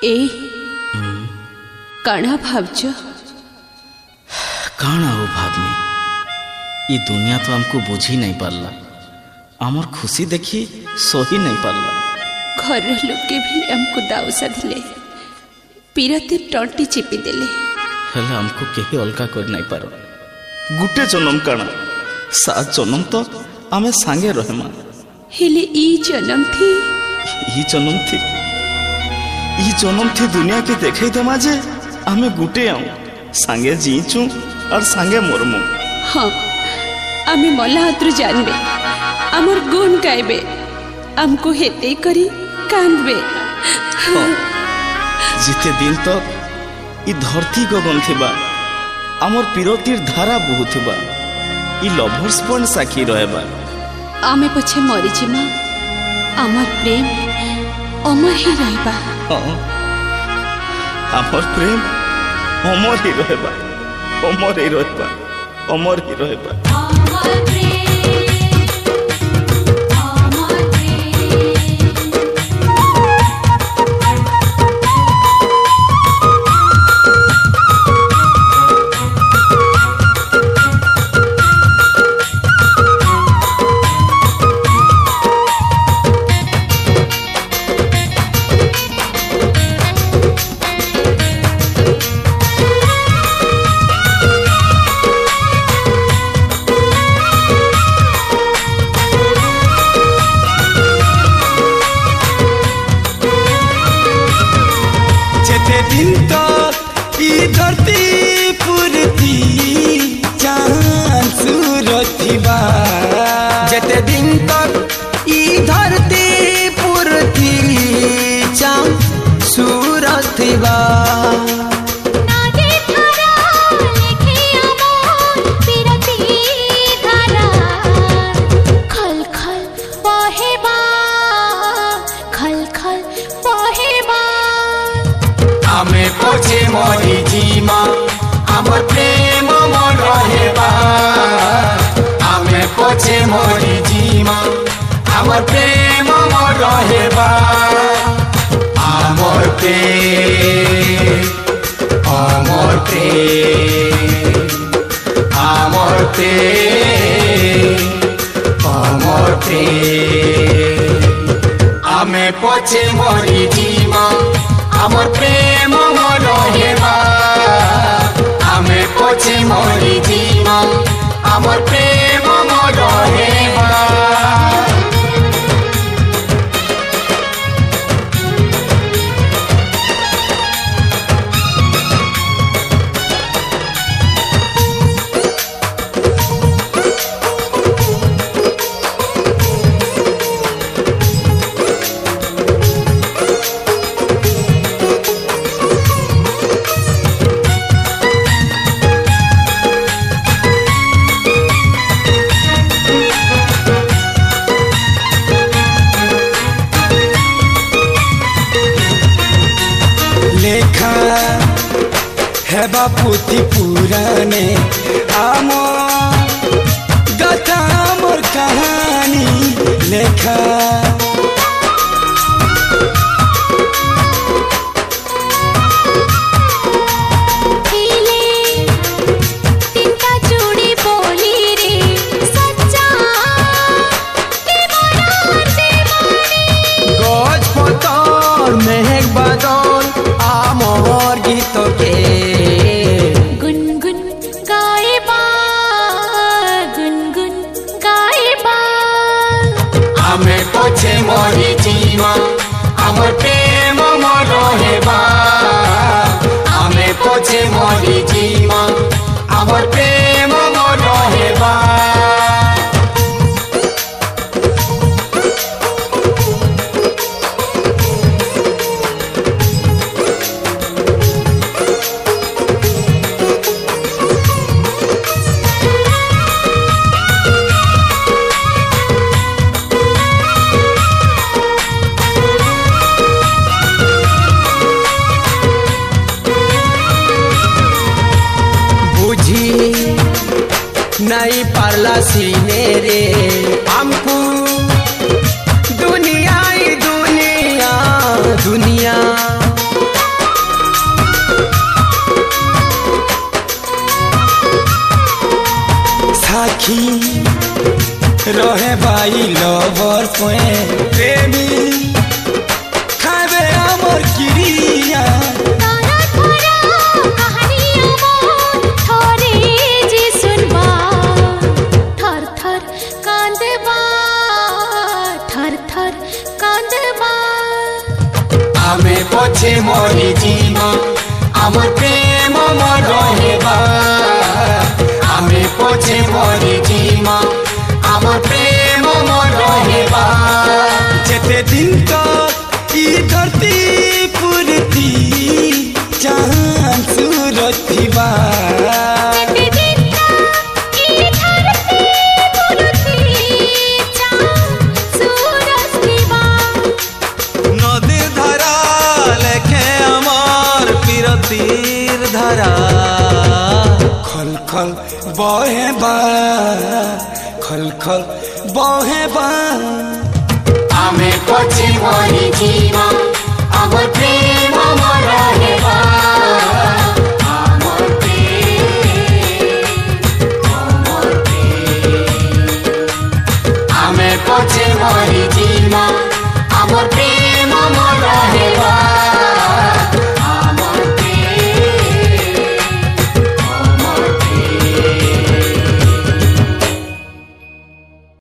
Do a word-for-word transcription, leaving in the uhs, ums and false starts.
ए काणा भावज काण आओ भावनी ये दुनिया तो हमको बुझी नहीं पारला आमर खुशी देखी सही नहीं पारला घर लोके भी हमको दाउसा दिले पीरती टंटी चिपी देले हेले हमको केही अलगा कर नहीं पारो गुटे जन्म काना सात जन्म तो आमे सांगे रहमा हेले ई जन्म थी ई जन्म थी ई जन्म थी दुनिया के देखे दमा जे आमे गुटे आऊ सांगे जीचू और सांगे मरमु हाँ आमे मल्ला हाथरू जानबे आमर गुण गायबे हमको हेते करी कांदबे हाँ, जिते दिन तक ई धरती गगन थिबा आमर पीरतीर धारा बहुथिबा ई लवर्स पॉइंट साखी रहबा आमे पछे मरी जिमा आमर प्रेम अमर ही रहबा हाँ, आमर प्रेम अमर ही रहबा अमर ही रहबा अमर ही रहबा दिन तो ई धरती पुरती चांद सूरतिबा जते दिन तक ई धरती पुरती चांद सूरतिबा आमे पोछे मोरी जीमा आमर प्रेम मन रहेबा आमे पोछे मोरी जीमा आमर प्रेम मन रहेबा आमर प्रेम अमर प्रेम आमर प्रेम अमर प्रेम आमे पोछे मोरी जीमा आमर प्रेम मन रहेबा आमे पोछे मोरी जीमा आमर प्रेम मन रहेबा लेखा है बापुती पुराने आमो गाथा मोर कहानी लेखा गज पतर मेघ बादल आमर गीत के गुनगुन गाएबा गुनगुन गाएबा आमे पोछे मोरी जीमा आमर प्रेम मन रहेबा आमे पोछे मोरी जीमा आमर प्रेम मन रहेबा नहीं पारला सीने रे हमको दुनिया ही दुनिया दुनिया रहे भाई लवर सोए प्रेमी खावे अमर क्रिया तारा तारा कहानी अमर थोरे जी सुनबा थर थर कांदबा थर थर कांदबा आमे पछे मरी जीवा आमर प्रेम मर रहेबा आमे पछे मरी जीवा आमर प्रेम मर रहेबा जेते दिन तक ई धरती पुरती चांद सूरज थिबा जेते दिन तक ई धरती पुरती चांद सूरज थिबा नदी धारा लेखे अमर पीरतीर धारा खल खल बहे बा खल खल बहे बा आमे पछे मरी जीवा आमर प्रेम मर रहेबा